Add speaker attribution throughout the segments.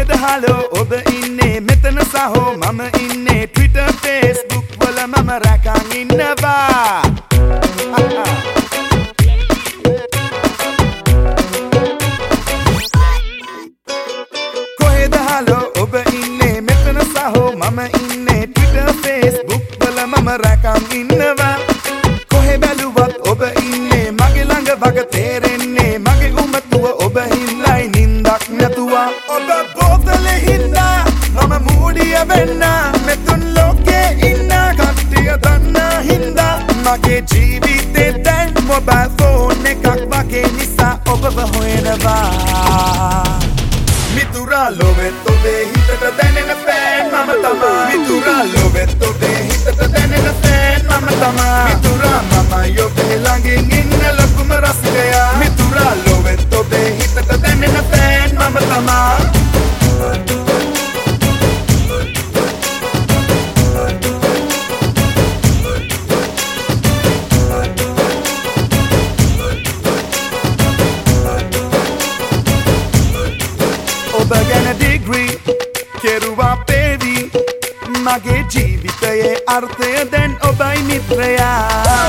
Speaker 1: කොහෙද හලෝ ඔබ ඉන්නේ මෙතන සහෝ මම ඉන්නේ Twitter Facebook වල මම රැකන් ඉන්නවා කොහෙද හලෝ ඔබ ඉන්නේ මෙතන සහෝ මම ඉන්නේ Twitter Facebook වල මම රැකන් ඉන්නවා කොහෙ බැලුවත් ඔබ ඉන්නේ මගේ ළඟ වග තේරෙන්නේ මගේ උමතුව ඔබ හින්දායි නින්දක් නැතුවා ඔබ බෝතලේ හින්දා මම මූඩිය වෙන්න මෙතුන් ලෝකේ ඉන්න කට්ටිය දන්න හින්දා මගේ ජීවිතේ දැන් මොබයිල් ෆෝන් එකක් වගේ නිසා ඔබව හොයනවා මිතුරා ලොවෙත් ඔබේ හිතට දැනෙන ෆෑන් මම තමා මිතුරා ලොවෙත් ඔබේ හිතට දැනෙන ෆෑන් මම තමා මිතුරා මම ඔබේ ළඟින් ඉන්න ලොකුම රසිකයා මිතුරා ලොවෙත් ඔබේ හිතට දැනෙන ෆෑන් මම තමා ඔබ ගැන ඩිග්‍රී කෙරුවා පේවි මගේ ජීවිතයේ අර්ථය දැන් ඔබයි මිත්‍රයා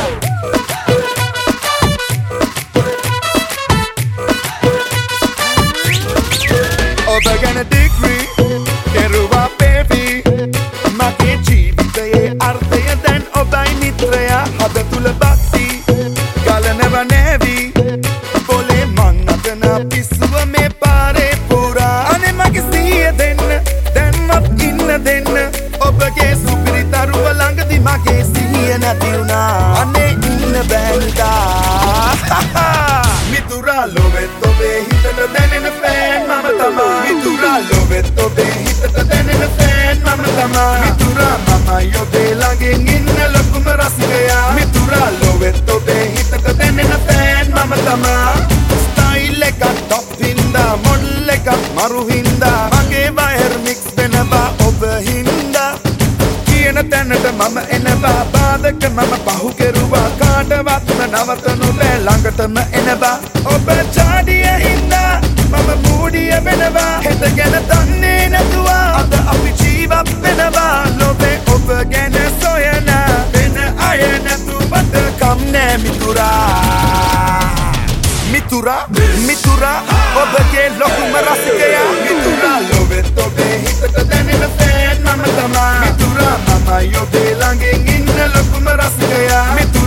Speaker 1: ඔබ ගැන ඩිග්‍රී කෙරුවා පේවි මගේ ජීවිතයේ අර්ථය දැන් ඔබයි මිත්‍රයා හද තුල බක්ති ගලනව නෑවි බොලේ මං අතන පිස්සුව මේ පාරේ ඔබගේ සුපිරි දරුව ළඟදි මගේ සිහිය නැති වුණා අනේ ඉන්න බෑනිදා මිතුරා ලොවෙත් ඔබේ හිතට දැනෙන ෆෑන් මම තමා මිතුරා ලොවෙත් ඔබේ හිතට දැනෙන ෆෑන් මම තමා මිතුරා මම ඔබේ ළඟින් ඉන්න ලොකුම රසිකයා මිතුරා ලොවෙත් ඔබේ හිතට දැනෙන ෆෑන් මම තමා ස්ටයිල් එක ටොප් හින්දා මොඩල් එක මරු හින්දා මගේ වයර් මික්ස් වෙනවා ඔබ හින්දා කියන තැනට මම එනවා බාධක මම පහු කෙරුවා කාටවත්ම නවතනු බෑ ළඟටම එනවා ඔබ චාඩිය හින්දා මම මූඩිය වෙනවා හෙට ගැන දන්නේ නැතුවා අද අපි ජීවත් වෙනවා ලොවේ ඔබ ගැන සොයන වෙන අය නැතුවට කම් නෑ මිතුරා මිතුරා ඔබගේ ලොකුම රසිකයා මිතුරා ලොවෙත් ඔබේ හිතට දැනෙන ෆෑන් මම තමා මිතුරා මම ඔබේ ළඟින් ඉන්න ලොකුම රසිකයා